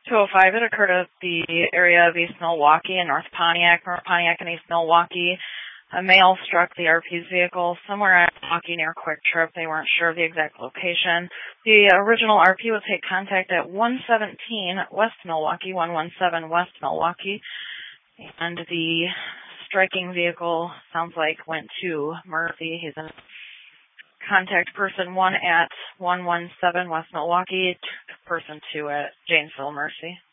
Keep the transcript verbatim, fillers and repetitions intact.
two oh five, it occurred at the area of East Milwaukee and North Pontiac, North Pontiac and East Milwaukee. A male struck the R P's vehicle somewhere at Milwaukee near Quick Trip. They weren't sure of the exact location. The original R P would take contact at one seventeen West Milwaukee, one seventeen West Milwaukee. And the striking vehicle sounds like went to Murphy. He's in contact person one at one seventeen West Milwaukee, person two at Janesville Mercy.